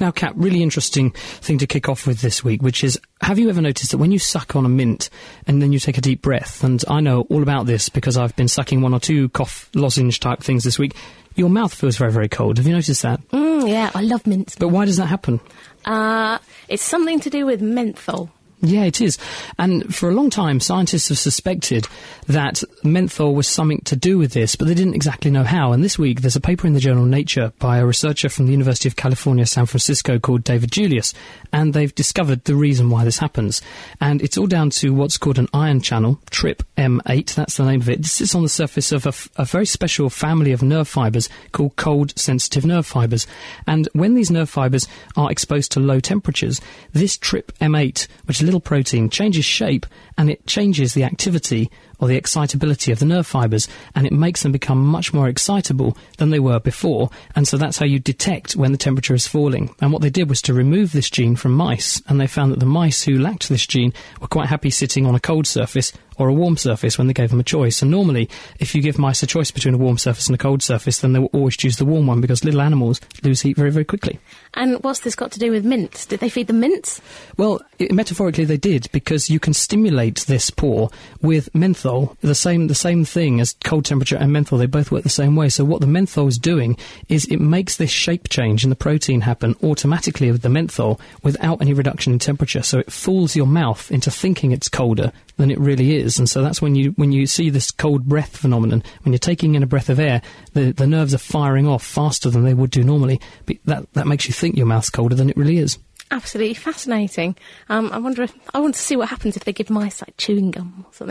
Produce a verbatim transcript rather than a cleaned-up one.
Now, Kat, really interesting thing to kick off with this week, which is, have you ever noticed that when you suck on a mint and then you take a deep breath, and I know all about this because I've been sucking one or two cough lozenge type things this week, your mouth feels very, very cold. Have you noticed that? Mm, yeah, I love mints. But why does that happen? Uh, it's something to do with menthol. Yeah, it is. And for a long time, scientists have suspected that menthol was something to do with this, but they didn't exactly know how. And this week, there's a paper in the journal Nature by a researcher from the University of California, San Francisco, called David Julius, and they've discovered the reason why this happens. And it's all down to what's called an ion channel, T R I P M eight, that's the name of it. It sits on the surface of a, f- a very special family of nerve fibres called cold-sensitive nerve fibres. And when these nerve fibres are exposed to low temperatures, this T R I P M eight, which is a little protein, changes shape, and it changes the activity or the excitability of the nerve fibres, and it makes them become much more excitable than they were before. And so that's how you detect when the temperature is falling. And what they did was to remove this gene from mice, and they found that the mice who lacked this gene were quite happy sitting on a cold surface or a warm surface when they gave them a choice. And normally, if you give mice a choice between a warm surface and a cold surface, then they will always choose the warm one, because little animals lose heat very, very quickly. And what's this got to do with mints? Did they feed them mints? Well, it, metaphorically they did, because you can stimulate this pore with menthol, the same the same thing as cold temperature and menthol. They both work the same way. So what the menthol is doing is it makes this shape change in the protein happen automatically with the menthol without any reduction in temperature. So it fools your mouth into thinking it's colder than it really is. And so that's when you when you see this cold breath phenomenon. When you're taking in a breath of air, the, the nerves are firing off faster than they would do normally. But that, that makes you think your mouth's colder than it really is. Absolutely fascinating. Um, I wonder if I want to see what happens if they give mice like chewing gum or something.